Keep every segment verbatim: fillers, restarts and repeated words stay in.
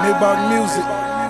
Maybach music.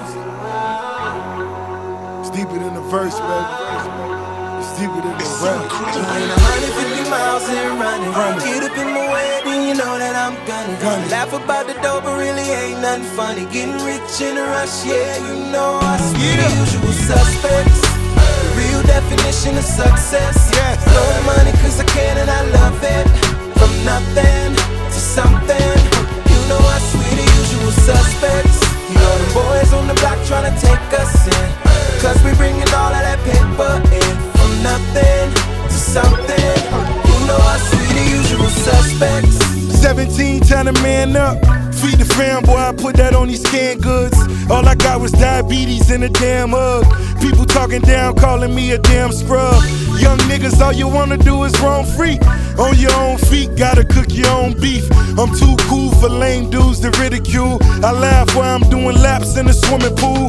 It's deeper than the verse, baby. It's deeper than the rap. Doing one hundred fifty miles and running. running. Get up in my way, then you know that I'm gunning. gunning. Laugh about the dope, but really ain't nothing funny. Getting rich in a rush, yeah, you know us. We the usual suspects. The real definition of success. Yes. Blowing money cause I can and I love it. From nothing to something. You know us, we the usual suspects. You know the boys on the block tryna take us in. Cause we bringing all of that paper in. From nothing to something. You know us, we the usual suspects. seventeen, time to man up. Feed the fam, boy, I put that on these canned goods. All I got was diabetes and a damn hug. People talking down, calling me a damn scrub. Young niggas, all you wanna do is roam free. On your own feet, gotta cook your own beef. I'm too cool for lame dudes to ridicule. I laugh while I'm doing laps in the swimming pool.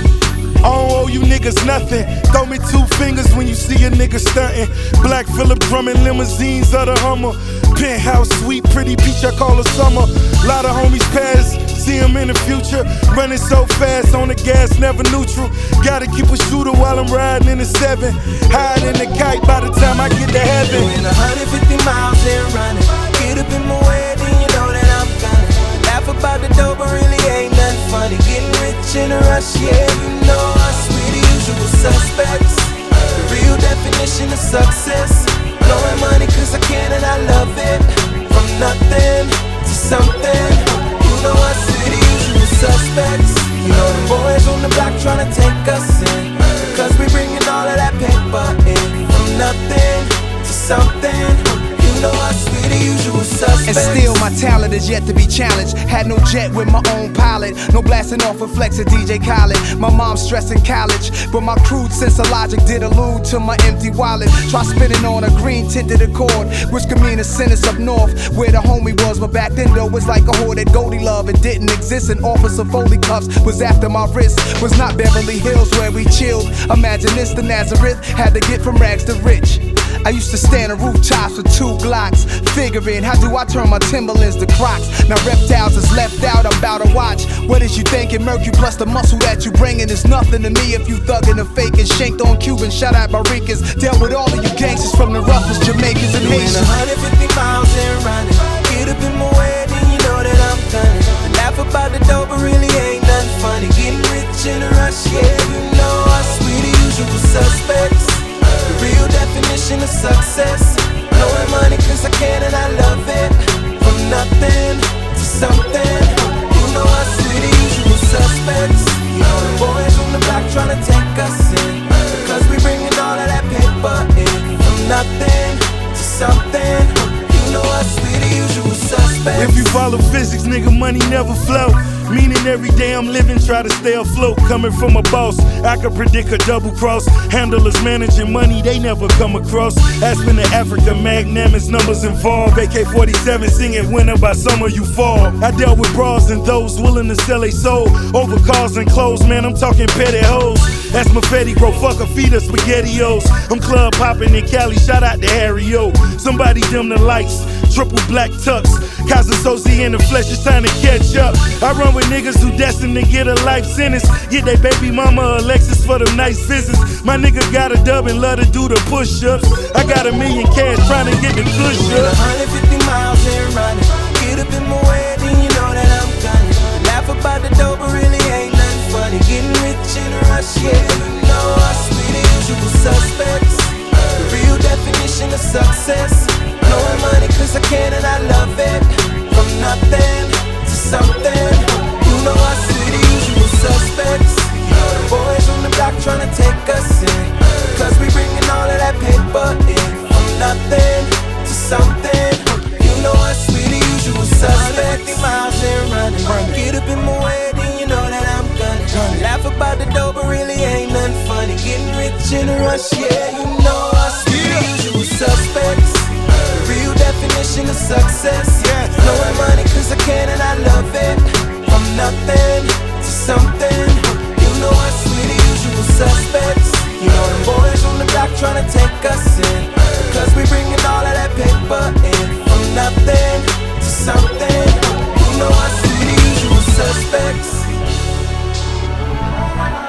I don't owe you niggas nothing. Throw me two fingers when you see a nigga stuntin'. Black Phillip drumming limousines of the Hummer. Penthouse sweet, pretty peach, I call her summer. Lot of homies pass, see them in the future. Running so fast on the gas, never neutral. Gotta keep a shooter while I'm riding in the seven. Hide in the kite by the time I get to heaven. Doing one hundred fifty miles and running. Get up in my way, then you know that I'm gunning. Laugh about the dope, but really ain't nothing funny. Getting rich in a rush, yeah, you know us, we the usual suspects. The real definition of success. Blowing money cause I can and I love it. From nothing to something. You know us, we the usual suspects. You know the boys on the block tryna take us in. Cause we bringing all of that paper in. From nothing to something. You know us, we the usual suspects. And still my talent is yet to be challenged. Had no jet with my own pilot. No blasting off with Flex or D J Khaled. My mom stressing college, but my crude sense of logic did allude to my empty wallet. Try spinning on a green tinted Accord, which could mean a sentence up north where the homie was. But back then though, it was like a hoard that Goldie love. It didn't exist. An officer Foley cuffs was after my wrist. Was not Beverly Hills where we chilled. Imagine this, the Nazareth had to get from rags to rich. I used to stand on rooftops with two Glocks, figuring how do I turn my Timberlands to Crocs. Now reptiles is left out, I'm about to watch. What is you thinking? Mercury plus the muscle that you bringing is nothing to me if you thuggin' and faking. Shanked on Cuban, shout out Barricas. Dealt with all of you gangsters from the roughest Jamaicans and Doing Haitians. one hundred fifty miles and running. Get up in my way, then you know that I'm gunning. Laugh about the dope, but really ain't nothing funny. Getting rich in a rush, yeah, you know us, we the usual suspects. The real definition of success. Blowing money cause I can and I love it. From nothing to something. You know us, we the usual suspects. You know the boys on the block tryna take us in. Cause we bringing all of that paper in. From nothing to something. You know us, we the usual suspects. If you follow physics, nigga, money never flow. Meaning every day I'm living, try to stay afloat. Coming from a boss, I could predict a double cross. Handlers managing money, they never come across. Aspen to Africa, magnanimous numbers involved. A K forty-seven singing winner by summer you fall. I dealt with bras and those willing to sell a soul. Over cars and clothes, man, I'm talking petty hoes. That's my Fetty, bro, fuck a feed of SpaghettiOs. I'm club popping in Cali, shout out to Harry O. Somebody dim the lights, triple black tux. Casa Sozi in the flesh, it's time to catch up. I run with niggas who destined to get a life sentence. Get they baby mama Alexis for them nice visits. My nigga got a dub and love to do the push-ups. I got a million cash trying to get the push Doing up. one hundred fifty miles and running. Get up in my way, then you know that I'm gunning. Laugh about the dope, but really ain't nothing funny. Getting rich in a rush, yeah, you know us, we the usual suspects. The real definition of success. Blowing money cause I can and I love it. From nothing to something. You know us, we the usual suspects. You know the boys on the block tryna take us in. Cause we bringing all of that paper in. From nothing to something. You know us, we the usual suspects. Miles and running. Get up in my way, then you know that I'm gunning. Laugh about the dope, but really ain't nothing funny. Getting rich in a rush, yeah, you know us, we the usual suspects. The real definition of success. Blowing money cause I can and I love it. From nothing to something. You know us, we the usual suspects. You know the boys on the block tryna take us in. Cause we bringing all of that paper in. From nothing to something. You know us, we the usual suspects.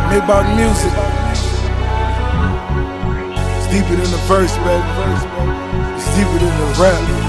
Maybach music. It's deeper than the verse, baby. It's deeper than the rap.